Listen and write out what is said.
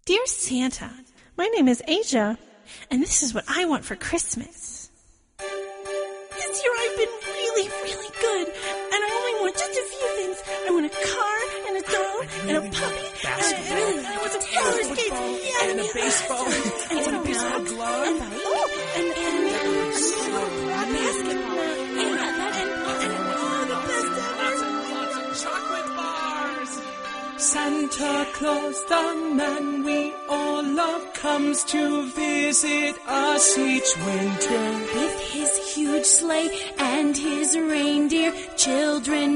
Dear Santa, my name is Asia, and this is what I want for Christmas. This year I've been really, really good, and I only want just a few things. I want a car, and a dog, and a puppy, and I want some roller skates, and a baseball, and a baseball glove, and basketball, and the best ever. lots of chocolate bars. Santa Claus, the man we all love, comes to visit us each winter. With his huge sleigh and his reindeer, children